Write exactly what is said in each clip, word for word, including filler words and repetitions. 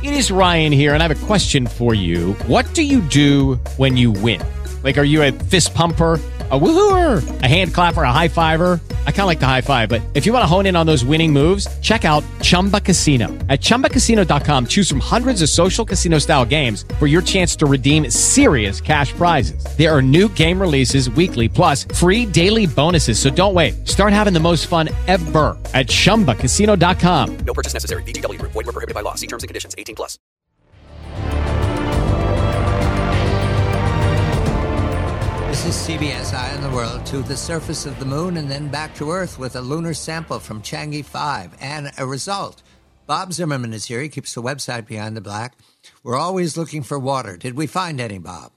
It is Ryan here, and I have a question for you. What do you do when you win? Like, are you a fist pumper, a woohooer, a hand clapper, a high fiver? I kind of like the high five, but if you want to hone in on those winning moves, check out Chumba Casino. At chumba casino dot com, choose from hundreds of social casino-style games for your chance to redeem serious cash prizes. There are new game releases weekly, plus free daily bonuses. So don't wait. Start having the most fun ever at chumba casino dot com. No purchase necessary. V G W Group. Void where prohibited by law. See terms and conditions. eighteen plus. This is C B S Eye on the World, to the surface of the moon and then back to Earth with a lunar sample from Chang'e five and a result. Bob Zimmerman is here. He keeps the website Behind the Black. We're always looking for water. Did we find any, Bob?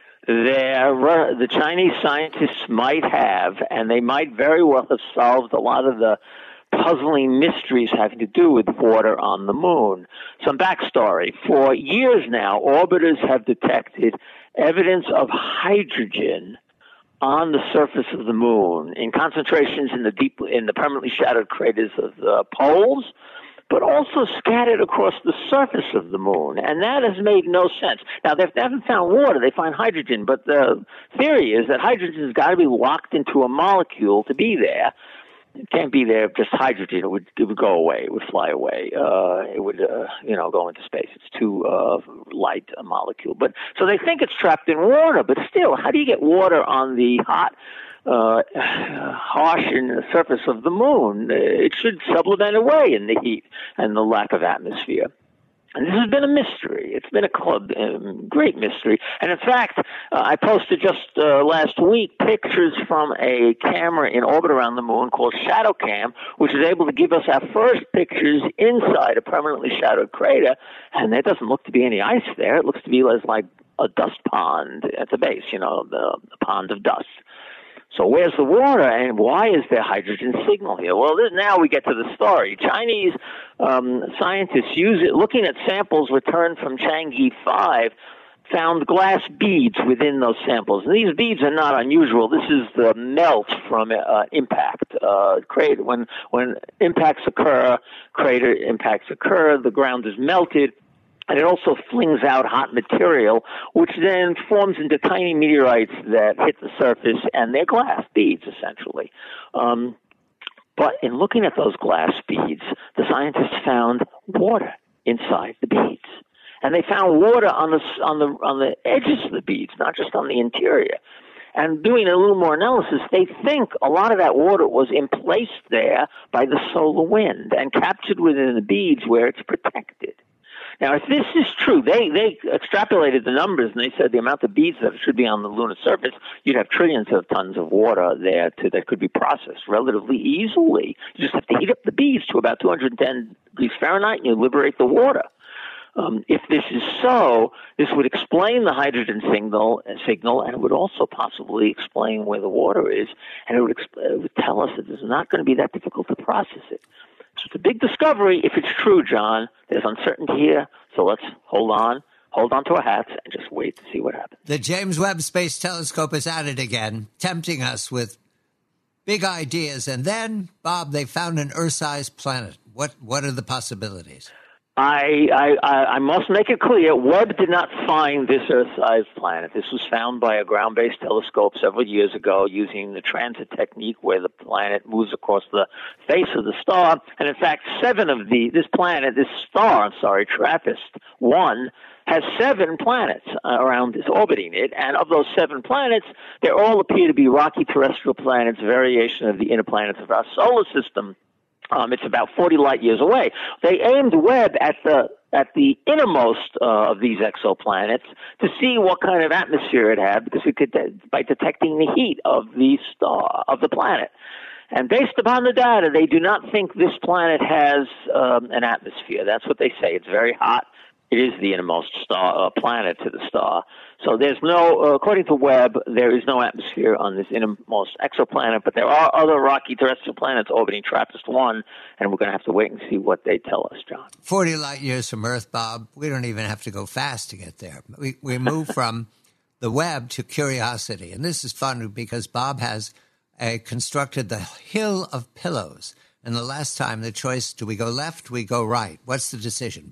There, the Chinese scientists might have, and they might very well have solved a lot of the puzzling mysteries having to do with water on the moon. Some backstory. For years now, orbiters have detected evidence of hydrogen on the surface of the moon in concentrations in the deep, in the permanently shadowed craters of the poles, but also scattered across the surface of the moon. And that has made no sense. Now, they haven't found water, they find hydrogen, but the theory is that hydrogen has got to be locked into a molecule to be there. It can't be there just hydrogen. It would it would go away. It would fly away. Uh, it would uh, you know go into space. It's too uh, light a molecule. But so they think it's trapped in water. But still, how do you get water on the hot, uh, harsh in the surface of the moon? It should sublimate away in the heat and the lack of atmosphere. And this has been a mystery. It's been a club, um, great mystery. And in fact, uh, I posted just uh, last week pictures from a camera in orbit around the moon called ShadowCam, which is able to give us our first pictures inside a permanently shadowed crater. And there doesn't look to be any ice there. It looks to be like a dust pond at the base, you know, the, the pond of dust. So where's the water, and why is there hydrogen signal here? Well, this, now we get to the story. Chinese um, scientists, use it, looking at samples returned from Chang'e five, found glass beads within those samples. And these beads are not unusual. This is the melt from uh, impact. Uh, crater. When, when impacts occur, crater impacts occur, the ground is melted. And it also flings out hot material, which then forms into tiny meteorites that hit the surface, and they're glass beads, essentially. Um, but in looking at those glass beads, the scientists found water inside the beads. And they found water on the, on the, on the edges of the beads, not just on the interior. And doing a little more analysis, they think a lot of that water was emplaced there by the solar wind and captured within the beads where it's protected. Now, if this is true, they, they extrapolated the numbers, and they said the amount of beads that should be on the lunar surface, you'd have trillions of tons of water there to, that could be processed relatively easily. You just have to heat up the beads to about two hundred ten degrees Fahrenheit, and you liberate the water. Um, if this is so, this would explain the hydrogen signal, uh, signal, and it would also possibly explain where the water is, and it would, exp- it would tell us that it's not going to be that difficult to process it. So it's a big discovery if it's true, John. There's uncertainty here, so let's hold on, hold on to our hats, and just wait to see what happens. The James Webb Space Telescope is at it again, tempting us with big ideas. And then, Bob, they found an Earth-sized planet. What what are the possibilities? I, I, I must make it clear, Webb did not find this Earth-sized planet. This was found by a ground-based telescope several years ago using the transit technique where the planet moves across the face of the star. And in fact, seven of the, this planet, this star, I'm sorry, TRAPPIST one, has seven planets around this, orbiting it. And of those seven planets, they all appear to be rocky terrestrial planets, variation of the inner planets of our solar system. Um, it's about forty light years away. They aimed Webb at the at the innermost uh, of these exoplanets to see what kind of atmosphere it had, because it could, by detecting the heat of the star of the planet. And based upon the data, they do not think this planet has um, an atmosphere. That's what they say. It's very hot. It is the innermost star, uh, planet to the star. So there's no, uh, according to Webb, there is no atmosphere on this innermost exoplanet, but there are other rocky terrestrial planets orbiting TRAPPIST one, and we're going to have to wait and see what they tell us, John. forty light years from Earth, Bob. We don't even have to go fast to get there. We, we move from the Webb to Curiosity, and this is fun because Bob has a, constructed the Hill of Pillows. And the last time, the choice, do we go left, we go right? What's the decision, Bob?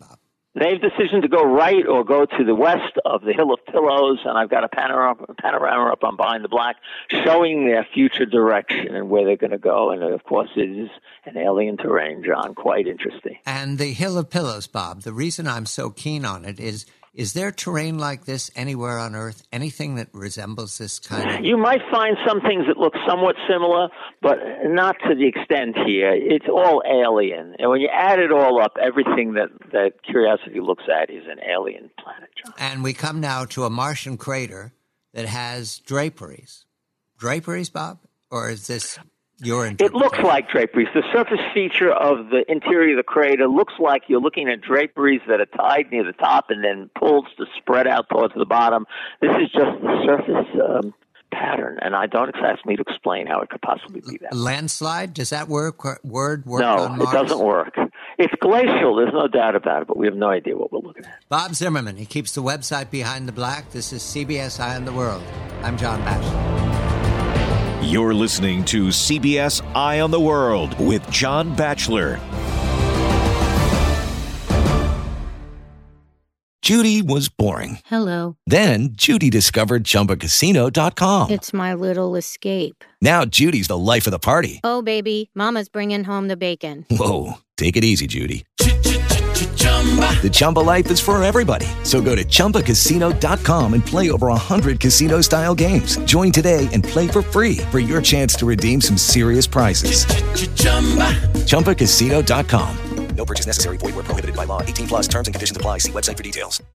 They have decision to go right or go to the west of the Hill of Pillows, and I've got a panorama, panorama up on Behind the Black showing their future direction and where they're going to go. And, of course, it is an alien terrain, John, quite interesting. And the Hill of Pillows, Bob, the reason I'm so keen on it is, is there terrain like this anywhere on Earth? Anything that resembles this kind of... You might find some things that look somewhat similar, but not to the extent here. It's all alien. And when you add it all up, everything that, that Curiosity looks at is an alien planet, John. And we come now to a Martian crater that has draperies. Draperies, Bob? Or is this... It looks like draperies. The surface feature of the interior of the crater looks like you're looking at draperies that are tied near the top and then pulled to spread out towards the bottom. This is just the surface um, pattern, and I don't ask me to explain how it could possibly be that. Landslide? Does that work? Word work no, on Mars? It doesn't work. It's glacial. There's no doubt about it, but we have no idea what we're looking at. Bob Zimmerman. He keeps the website Behind the Black. This is C B S Eye on the World. I'm John Batchelor. You're listening to C B S Eye on the World with John Batchelor. Judy was boring. Hello. Then Judy discovered Chumba Casino dot com. It's my little escape. Now Judy's the life of the party. Oh, baby, mama's bringing home the bacon. Whoa, take it easy, Judy. The Chumba life is for everybody. So go to Chumba Casino dot com and play over one hundred casino-style games. Join today and play for free for your chance to redeem some serious prizes. Chumba Casino dot com. No purchase necessary. Void where prohibited by law. eighteen plus terms and conditions apply. See website for details.